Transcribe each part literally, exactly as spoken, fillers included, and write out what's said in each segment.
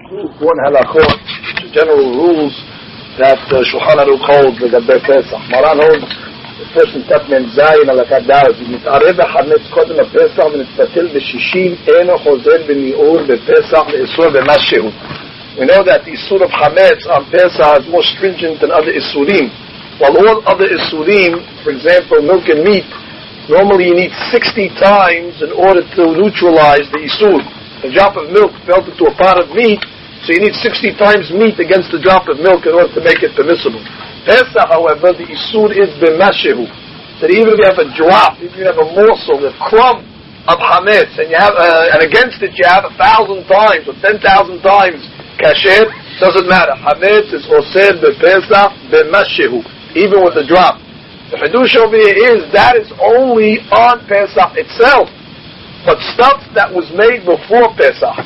one halachot, general rules that uh, Shulchan Aruch holds לגבי פסח. מרן holds first step מ"ז על הקדש, מתערב החמץ קודם הפסח ונתפתל בשישים, אינו חוזר בניעור בפסח לאיסור במשהו. We know that the Isur of Hametz on Pesach is more stringent than other Isurim. While all other Isurim, for example, milk and meat, normally you need sixty times in order to neutralize the Isur. A drop of milk fell into a pot of meat, so you need sixty times meat against a drop of milk in order to make it permissible. Pesach, however, the Isur is b'mashehu. That even if you have a drop, if you have a morsel, a crumb of Hametz, and you have, uh, and against it you have a thousand times or ten thousand times kasher, doesn't matter. Hametz is osir b'Pesach b'mashehu, even with the drop. The Chidush over here is that is only on Pesach itself. But stuff that was made before Pesach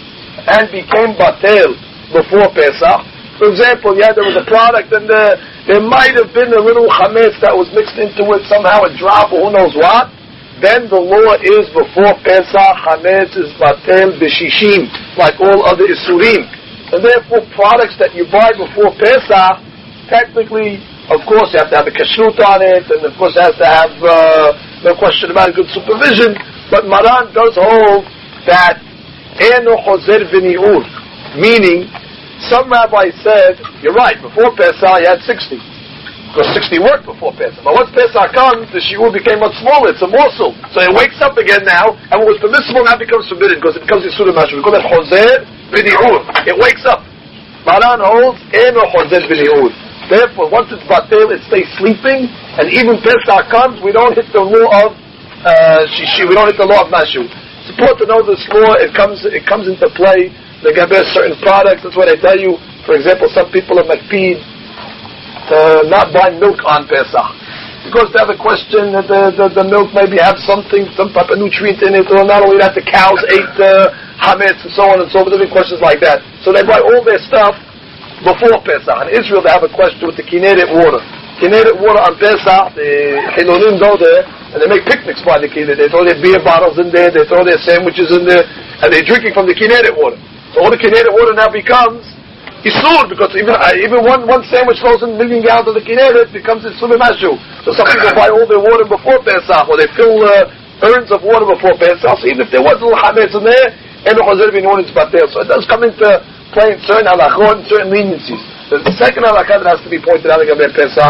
and became batel before Pesach, for example, yeah, there was a product and uh, there might have been a little chametz that was mixed into it, somehow a drop or who knows what, then the law is before Pesach, chametz is batel b'shishim, like all other isurim. And therefore, products that you buy before Pesach, technically, of course, you have to have a kashrut on it, and of course, it has to have uh, no question about good supervision. But Maran does hold that eno chozer v'ni'ur, meaning some rabbis said, you're right, before Pesach you had sixty, because sixty worked before Pesach. But once Pesach comes, the shiur became much smaller. It's a morsel, so it wakes up again now, and what was permissible now becomes forbidden because it becomes yisur mashu. We call that chozer v'ni'ur. It wakes up. Maran holds eno chozer v'ni'ur. Therefore, once it's batel, it stays sleeping, and even Pesach comes, we don't hit the law of uh, shishi. We don't hit the law of mashu. It's important to know this law. It comes, it comes into play. They get certain products. That's what I tell you. For example, some people are makpid to not buy milk on Pesach because they have a question that the, the, the milk maybe have something, some type of nutrient in it, or not only that the cows ate uh, hametz and so on and so forth. Different questions like that. So they buy all their stuff before Pesach. In Israel, they have a question with the Kinneret water. Kinneret water on Pesach, the Chilonim go there and they make picnics by the Kinneret. They throw their beer bottles in there, they throw their sandwiches in there, and they're drinking from the Kinneret water. So all the Kinneret water now becomes Isur, because even uh, even one, one sandwich goes in a million gallons of the Kinneret, becomes Isur Mashu. So some people buy all their water before Pesach, or they fill uh, urns of water before Pesach. So even if there was a little hametz in there, and so it does come into play in certain halachot and certain leniencies. The, the second halakha that has to be pointed out about Pesach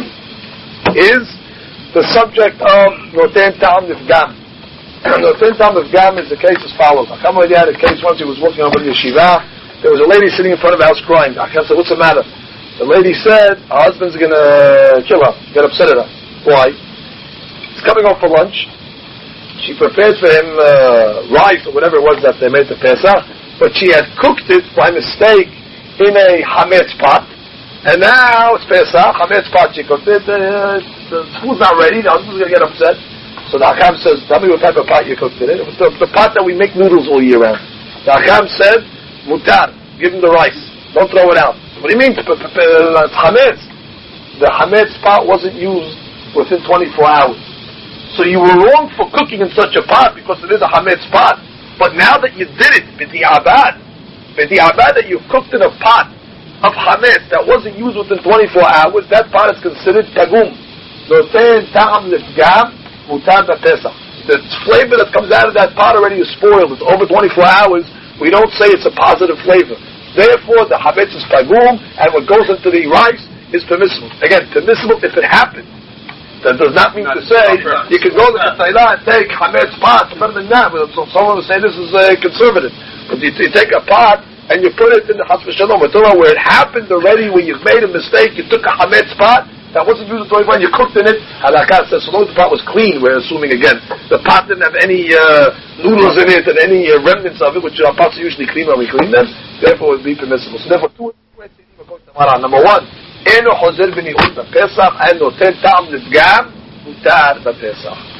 is the subject of Noten Ta'am Nifgam. Noten Ta'am Nifgam is the case as follows. Hakam already had a case once. He was walking over the yeshiva. There was a lady sitting in front of the house crying. Hakam said, "What's the matter?" The lady said, "Her husband's going to kill her, get upset at her." Why? He's coming home for lunch. She prepared for him uh, rice or whatever it was that they made to Pesach, but she had cooked it by mistake in a hametz pot, and now it's Pesach, hametz pot, she cooked it, uh, the food's not ready, the husband's going to get upset. So the Hakam says, "Tell me what type of pot you cooked it in." It was the, the pot that we make noodles all year round. The Hakam said, "Mutar, give him the rice, don't throw it out." What do you mean? It's hametz. The hametz pot wasn't used within twenty-four hours. So you were wrong for cooking in such a pot because it is a hametz pot. But now that you did it, b'di'abad, b'di'abad that you cooked in a pot of hametz that wasn't used within twenty-four hours, that pot is considered tagum. Noten ta'am nifgam mutar b'pesach. The flavor that comes out of that pot already is spoiled. It's over twenty-four hours. We don't say it's a positive flavor. Therefore, the hametz is tagum, and what goes into the rice is permissible. Again, permissible if it happened. That does not mean not to say you can go to the Tailah and take hametz pot better than that. So someone will say this is uh, conservative. But you, you take a pot and you put it in the Chas v'Shalom where it happened already, where you've made a mistake, you took a hametz pot that wasn't used until you cooked in it. Halakha says so long as the pot was clean. We're assuming again the pot didn't have any uh, noodles in it and any uh, remnants of it, which our pots are usually clean when we clean them. Therefore, it would be permissible. So therefore, two questions. Number one. אינו חוזר בניעור בפסח, אין נותן טעם לפגם, מותר בפסח.